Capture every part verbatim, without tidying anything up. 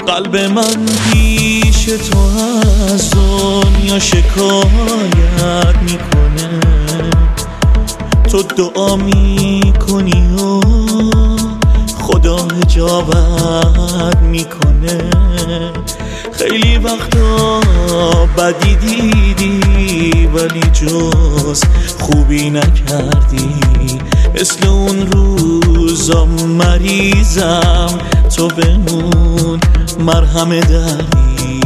قلب من پیش تو از دنیا شکایت میکنه، تو دعا میکنی و خدا اجابت میکنه. خیلی وقتا بدی دیدی ولی جز خوبی نکردی، مثل اون روزا مریضم تو بمون مرهم دردی.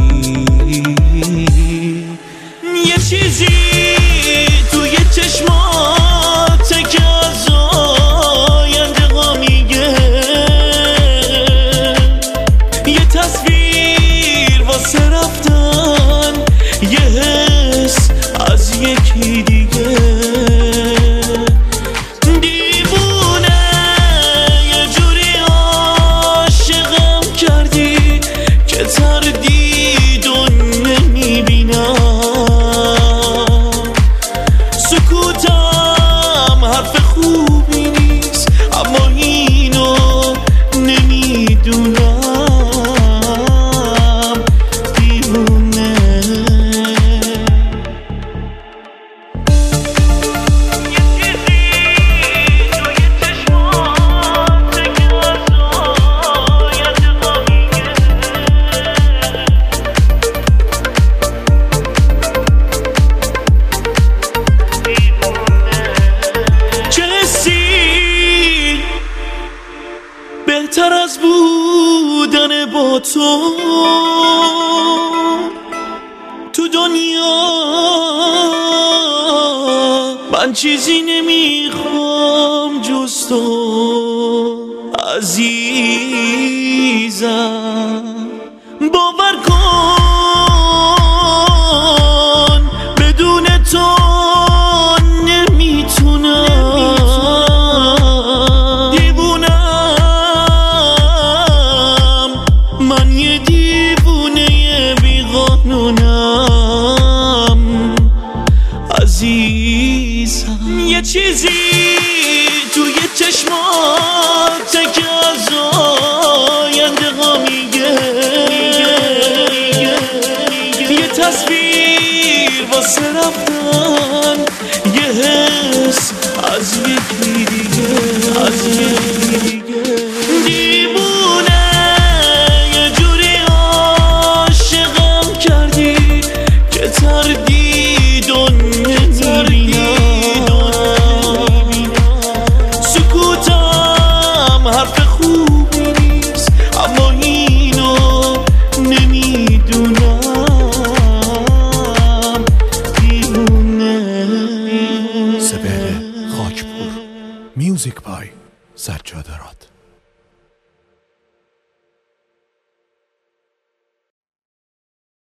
یه چیزی توی چشمات که از آینده ها میگه، یه تصویر واسه رفتن، یه حس از یکی دیگه. دیوونه یه جوری عاشقم کردی که تردید و نمیبینم، سکوتم حرف خوبی نیست اما اینو نمیدونم. بهتر از بودن با تو تو دنیا من چیزی نمیخوام جز تو عزیزم. باور کن بدون تو من یه دیوونه بیقانونم عزیزم. یه چیزی توی چشمات که از آینده ها میگه، یه تصویر واسه رفتن، یه حس از یکی دیگه، از یکی دیگه. دیوونه تردید و نمیبینم، سکوتم حرف خوبی نیست اما اینو نمیدونم. دیوونه. سپهر خاکپور، میوزیک بای سجاد راد.